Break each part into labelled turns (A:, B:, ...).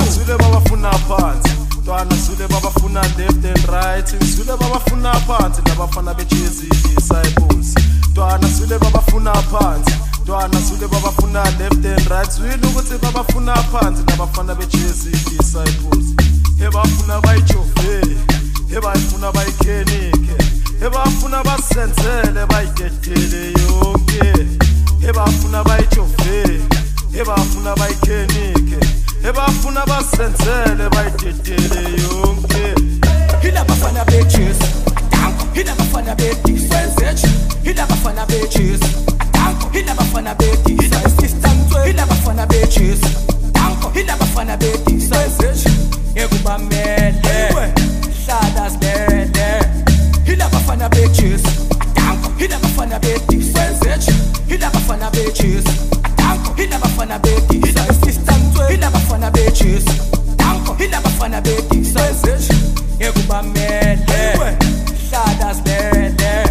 A: Zule babafuna phansi Ntwana Zule babafuna left and right Zule babafuna phansi Labafana bejezi disciples Ntwana Zule babafuna phansi Ntwana Zule babafuna left and right Zule ukuthi babafuna phansi Labafana bejezi disciples Hebafuna bayijove Hebafuna bayikhenike Hebafuna basenzele bayidedele yonke Hebafuna bayijove Hebafuna bayikhenike Hebafuna basenzele bayidedele yonke
B: Hila bafana bitches Hila bafana bitches Hila bafana bitches Hila bafana bitches Hila bafana bitches Hila bafana bitches Ekubamele Hlala sibele Hila bafana bitches Hila bafana bitches Hila bafana bitches Hila bafana bitches Hila bafana bitches Hila bafana bitches Ekubamele Hlala sibele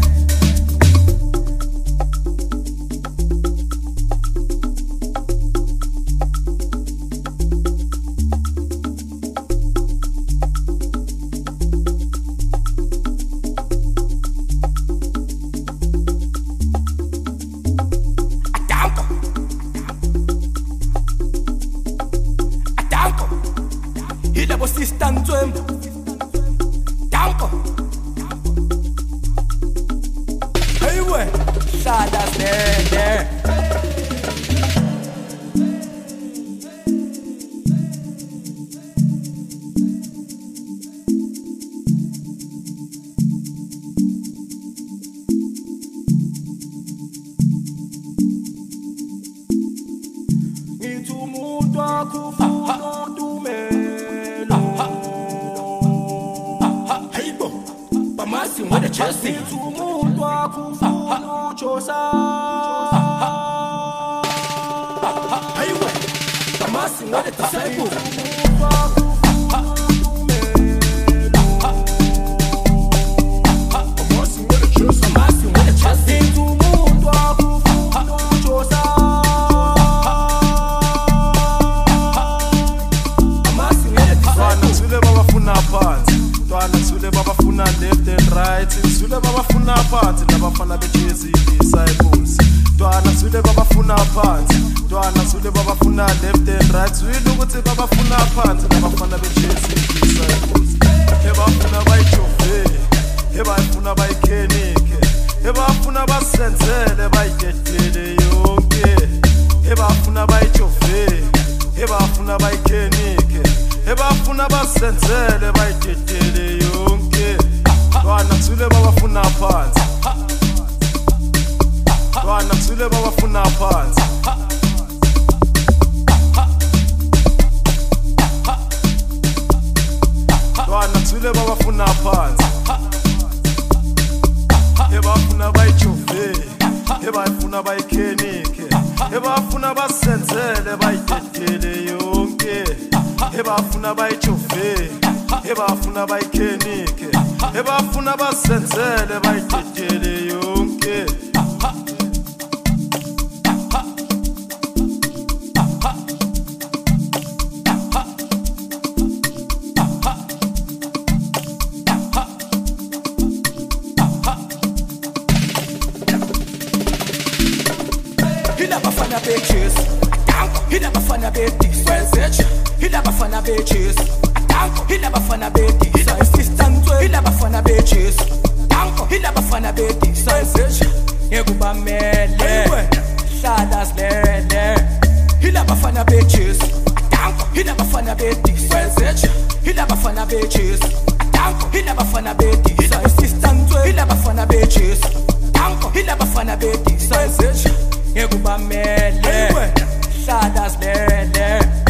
B: Bafana Betty, Ekubamele, Hlala sibele